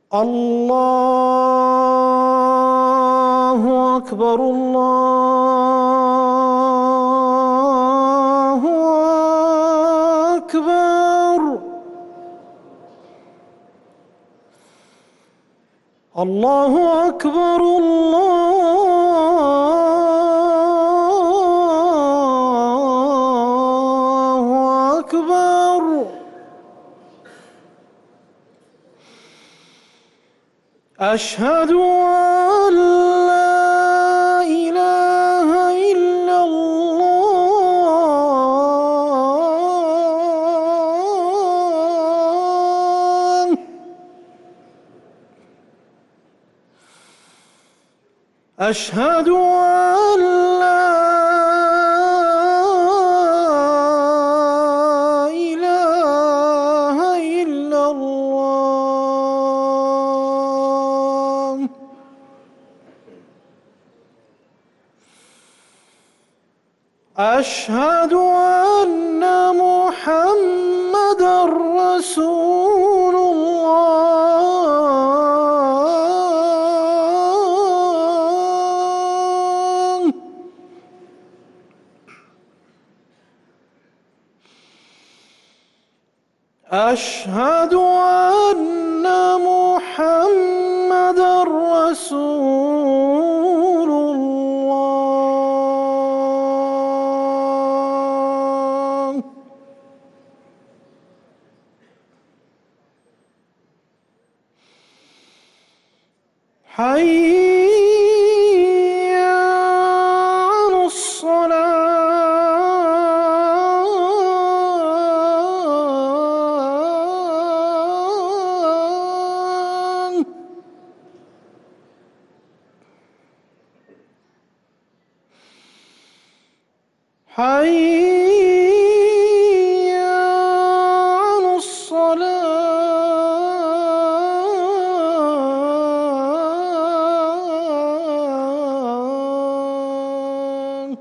الله أكبر الله أكبر الله أكبر الله أكبر أشهد أن لا إله إلا الله أشهد أن لا إله إلا الله أشهد أن محمدًا رسول الله أشهد أن محمدًا رسول الله حي على الصلاة حي على الصلاة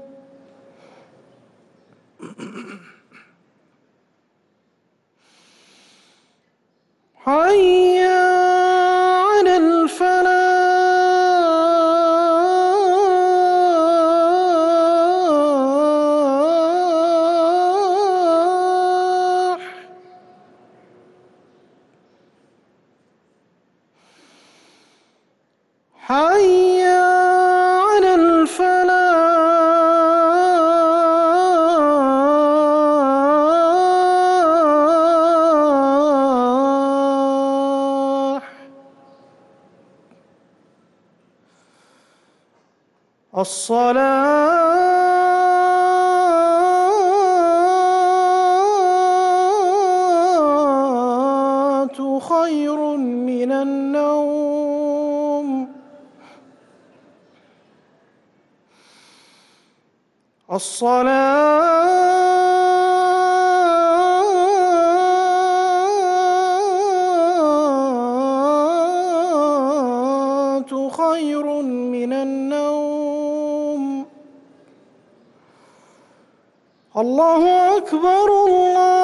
حي على الفلاح حي على الفلاح الصلاة خير من النوم الصلاة خير من النوم الله أكبر الله